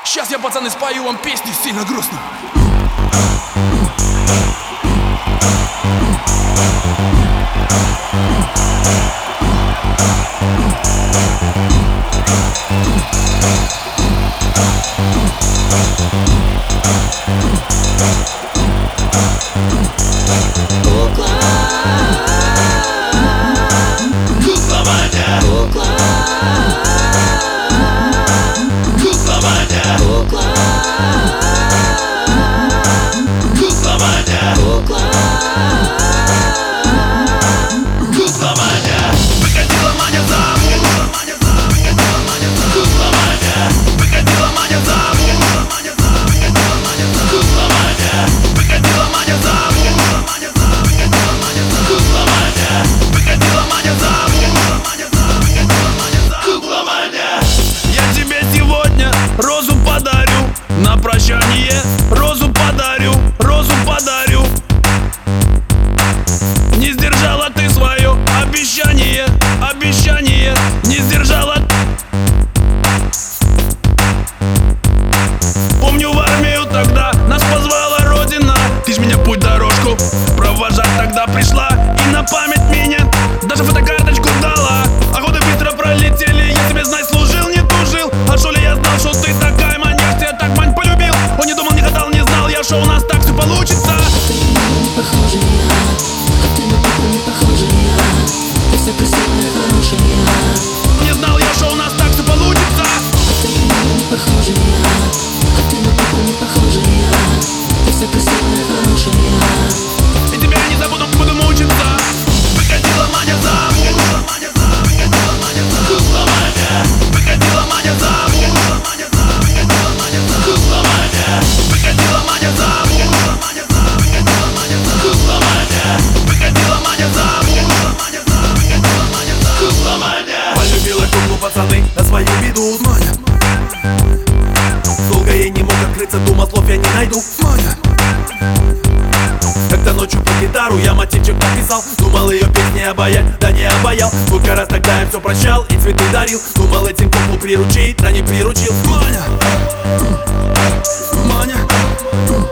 Сейчас я, пацаны, спою вам песню сильно грустную. Розу подарю, на прощание розу подарю, розу подарю. Не сдержала ты свое обещание, обещание не сдержала. Помню, в армию тогда нас позвала Родина. Ты ж меня путь дорожку провожать тогда пришла. И на память меня даже фотокарточку дала. А годы быстро пролетели, я тебе, знай, служил, не тужил. А шо ли я знал, что ты такая мань, я ж тебя так, мань, полюбил. Он не думал, не гадал, не знал я, что у нас так все получится. Ты на меня не похожа я, а ты на папу не похожа я. Ты вся красивая, хорошая. Не знал я, что у нас так все получится. Ты на меня не похожа я, а ты на папу не похожа я. Ты вся красивая, хорошая. И тебя не забуду, буду мучиться. Выходила Маня замуж, выходила Маня замуж, выходила Маня замуж, выходила Маня замуж, полюбила куклу, пацаны, на свою беду. Маня. Долго я не мог открыться, думал, слов я не найду. Маня. Когда ночью под гитару я мотивчик написал, думал ее песни обаять, да не обаял. Сколько раз тогда я все прощал и цветы дарил. Думал этим куклу приручить, да не приручил. Маня, Маня,